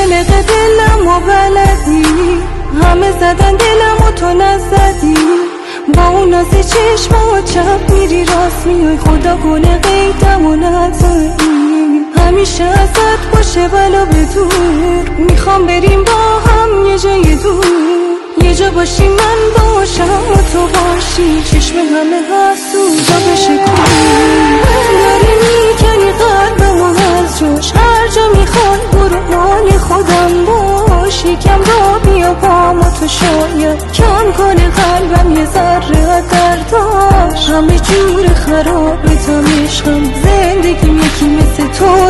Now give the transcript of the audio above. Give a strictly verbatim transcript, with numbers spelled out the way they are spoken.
قلق دلم و بلدی، همه زدن دلم و تو نزدی. با اون ناز چشم و چپ میری راست میای، خدا کنه قیدم و نزدی. همیشه ازت باشه بلا به دور، میخوام بریم با هم یه جای دور، یه جا باشی من باشم و تو باشی، چشم همه حسود جا بشه کنی. داری میکنی قلبم و از جاش، هر جا میخوای برو مال خودم باش. یکم را بیا پام و تو شاید کم کنه قلبم یه ذره درداش. همه جور خرابه تا میشم، زندگیم یکی مثل تو